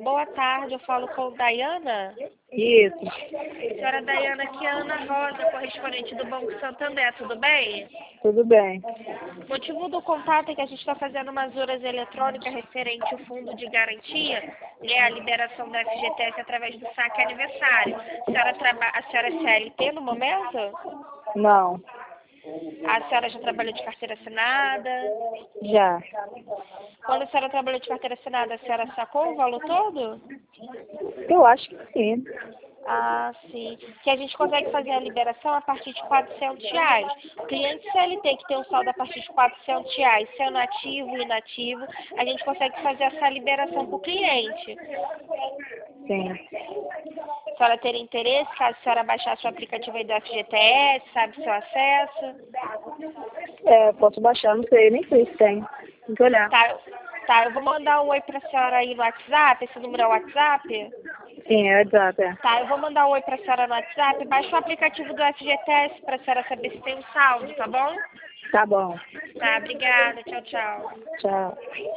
Boa tarde, eu falo com Dayana. Isso, Senhora Dayana, aqui é a Ana Rosa, correspondente do Banco Santander, tudo bem? tudo bem. O motivo do contato é que a gente está fazendo umas horas eletrônicas referente ao fundo de garantia, né, a liberação da FGTS através do saque aniversário. A senhora é CLT no momento? Não, A senhora já trabalhou de carteira assinada? já. Quando a senhora trabalhou de carteira assinada, a senhora sacou o valor todo? Eu acho que sim. Ah, sim. Que a gente consegue fazer a liberação a partir de R$ 400. O cliente CLT que tem um saldo a partir de R$ 400, sendo ativo e inativo, a gente consegue fazer essa liberação para o cliente. Sim. A senhora teria interesse, caso a senhora baixasse o aplicativo aí do FGTS, sabe seu acesso? Posso baixar, não sei, nem sei se tem. Tem que olhar. Tá, eu vou mandar um oi para a senhora aí no WhatsApp, esse número é o WhatsApp? Sim, é exato, é. Tá, eu vou mandar um oi pra senhora no WhatsApp. Baixa o aplicativo do FGTS pra senhora saber se tem um saldo, tá bom? Tá bom. Tá, obrigada. Tchau, tchau. Tchau.